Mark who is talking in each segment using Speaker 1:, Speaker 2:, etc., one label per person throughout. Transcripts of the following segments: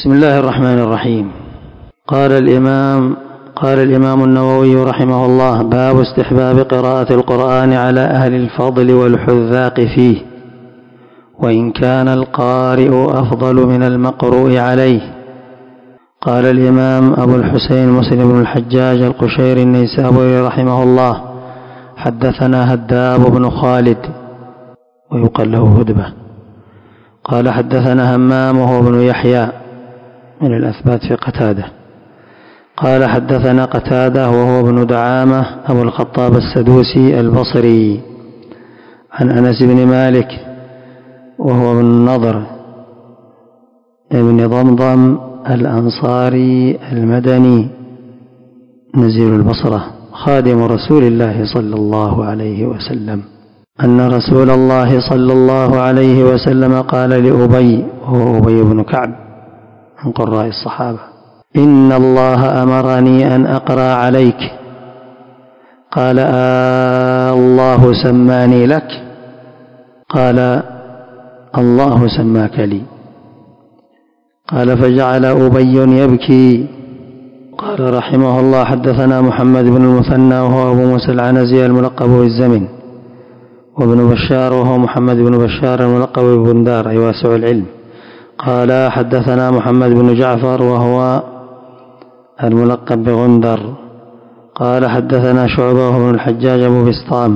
Speaker 1: بسم الله الرحمن الرحيم. قال الإمام النووي رحمه الله: باب استحباب قراءة القرآن على أهل الفضل والحذاق فيه، وإن كان القارئ أفضل من المقروء عليه. قال الإمام أبو الحسين مسلم بن الحجاج القشيري النيسابوري رحمه الله: حدثنا هداب بن خالد ويقال له هدبة. قال حدثنا همام وهو بن يحيى من الأثبات في قتادة. قال حدثنا قتادة وهو ابن دعامة أبو الخطاب السدوسي البصري عن أنس بن مالك وهو ابن النضر ابن ضمضم الأنصاري المدني نزيل البصرة خادم رسول الله صلى الله عليه وسلم أن رسول الله صلى الله عليه وسلم قال لأبي وهو أبي بن كعب من قراء الصحابة: إن الله أمرني أن أقرأ عليك. قال: الله سماني لك؟ قال: الله سماك لي. قال: فجعل أبي يبكي. قال رحمه الله: حدثنا محمد بن المثنى وهو أبو موسى العنزي الملقب بالزمن، وابن بشار وهو محمد بن بشار الملقب ببندار أي واسع العلم. قال حدثنا محمد بن جعفر وهو الملقب بغندر. قال حدثنا شعبة وهو بن الحجاج أبو بسطام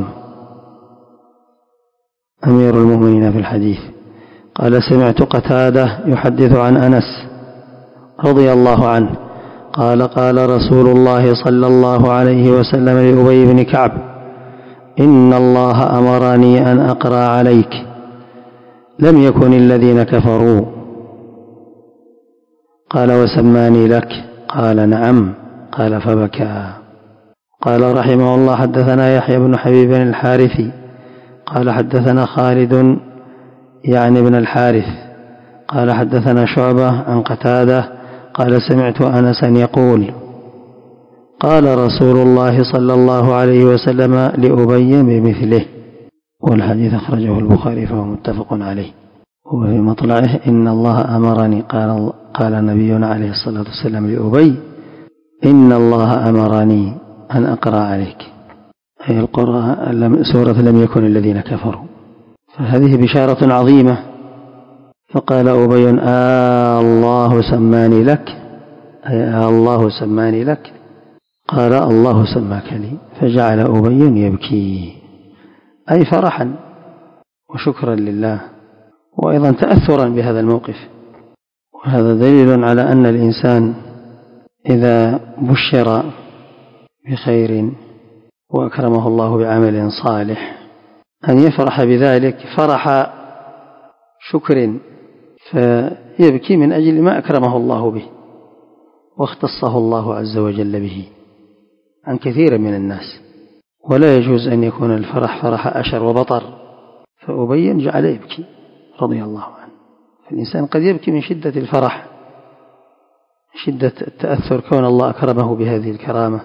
Speaker 1: أمير المؤمنين في الحديث. قال: سمعت قتادة يحدث عن أنس رضي الله عنه قال: قال رسول الله صلى الله عليه وسلم لأبي بن كعب: إن الله أمرني أن أقرأ عليك، لم يكن الذين كفروا. قال: وسماني لك؟ قال: نعم. قال: فبكى. قال رحمه الله: حدثنا يحيى بن حبيب الحارثي قال حدثنا خالد يعني بن الحارث قال حدثنا شعبة عن قتادة قال: سمعت أنسا يقول: قال رسول الله صلى الله عليه وسلم لأبي بمثله. والحديث أخرجه البخاري فهو متفق عليه. وفي مطلعه: إن الله أمرني، قال نبينا عليه الصلاة والسلام لأبي: إن الله أمرني أن أقرأ عليك، أي القرآن سورة لم يكن الذين كفروا. فهذه بشارة عظيمة. فقال أبي: الله سماني لك؟ أي الله سماني لك؟ قال: الله سماك لي. فجعل أبي يبكي، أي فرحا وشكرا لله، وأيضا تأثرا بهذا الموقف. وهذا دليل على أن الإنسان إذا بشر بخير وأكرمه الله بعمل صالح أن يفرح بذلك فرح شكر، فيبكي من أجل ما أكرمه الله به واختصه الله عز وجل به عن كثير من الناس. ولا يجوز أن يكون الفرح فرح أشر وبطر. فأبي جعل يبكي رضي الله عنه. فالإنسان قد يبكي من شدة الفرح، شدة التأثر، كون الله أكرمه بهذه الكرامة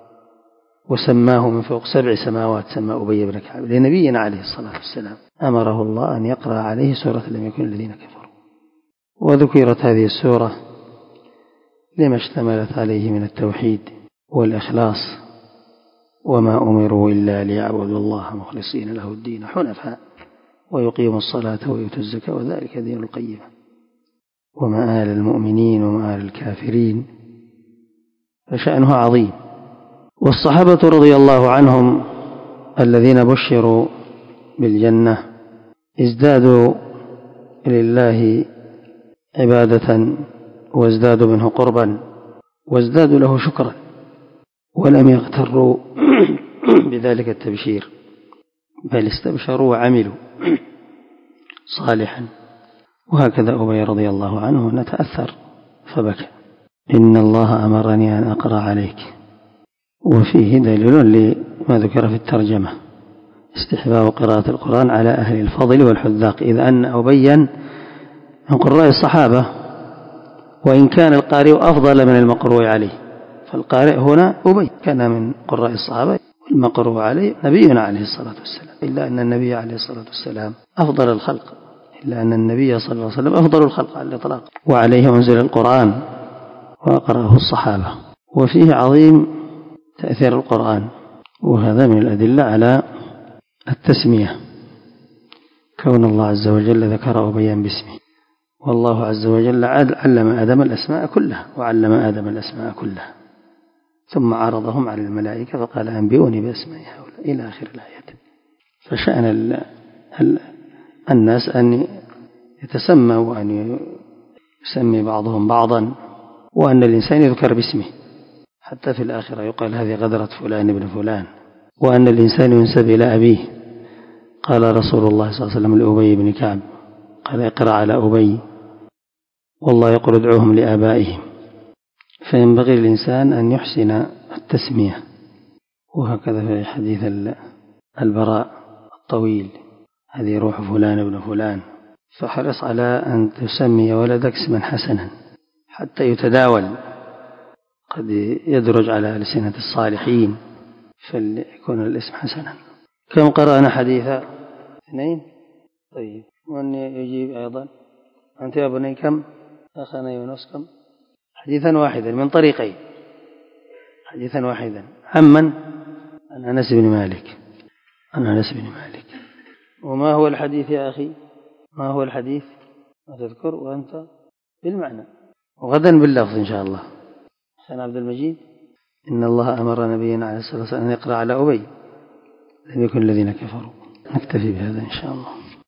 Speaker 1: وسماه من فوق 7 سماوات، سمى أبي بن كعب لنبينا عليه الصلاة والسلام، أمره الله أن يقرأ عليه سورة لم يكن الذين كفروا. وذكرت هذه السورة لما اشتملت عليه من التوحيد والإخلاص: وما أمروا إلا ليعبدوا الله مخلصين له الدين حنفاء ويقيموا الصلاة ويؤتوا الزكاة وذلك دين القيمة. ومآل المؤمنين ومآل الكافرين، فشأنه عظيم. والصحابة رضي الله عنهم الذين بشروا بالجنة ازدادوا لله عبادة وازدادوا منه قربا وازدادوا له شكرا، ولم يغتروا بذلك التبشير، بل استبشروا وعملوا صالحا. وهكذا أبي رضي الله عنه نتأثر فبكى: إن الله أمرني أن أقرأ عليك. وفيه دليل لما ذكر في الترجمة: استحباب قراءة القرآن على أهل الفضل والحذاق، إذ أن أبيا من قراء الصحابة، وإن كان القارئ أفضل من المقروء عليه. فالقارئ هنا أبي كان من قراء الصحابة، والمقروء عليه نبينا عليه الصلاة والسلام، إلا أن النبي عليه الصلاة والسلام أفضل الخلق إلا أن النبي صلى الله عليه وسلم أفضل الخلق على الإطلاق، وعليه أنزل القرآن وقرأه الصحابة، وفيه عظيم تأثير القرآن، وهذا من الأدلة على التسمية، كون الله عز وجل ذكر وبيان باسمه. والله عز وجل علم آدم الأسماء كلها، وعلم آدم الأسماء كلها ثم عرضهم على الملائكة فقال أنبئوني بأسماء هؤلاء إلى آخر الآية. فشأن الناس أن يتسموا وأن يسمي بعضهم بعضا، وأن الإنسان يذكر باسمه، حتى في الآخرة يقال هذه غدرة فلان ابن فلان، وأن الإنسان ينسب إلى أبيه. قال رسول الله صلى الله عليه وسلم لأبي بن كعب قال اقرأ على أبي، والله يقول ادعوهم لآبائهم. فينبغي الإنسان أن يحسن التسمية. وهكذا في حديث البراء الطويل هذه روح فلان ابن فلان، فحرص على أن تسمي ولدك اسما حسنا حتى يتداول، قد يدرج على ألسنة الصالحين فليكون الاسم حسنا. كم قرأنا حديثا؟ 2. طيب، وأن يجيب أيضا أنت يا بني كم؟ أخانا يونس كم؟ حديثا واحدا من طريقين، حديثا واحدا. عمن؟ عن أنس بن مالك، عن أنس بن مالك. وما هو الحديث يا أخي؟ ما هو الحديث؟ ما تذكر وأنت بالمعنى، وغدا باللفظ إن شاء الله. خان عبد المجيد إن الله أمر نبينا عليه الصلاة والسلام أن يقرأ على أبي لم يكن الذين كفروا. نكتفي بهذا إن شاء الله.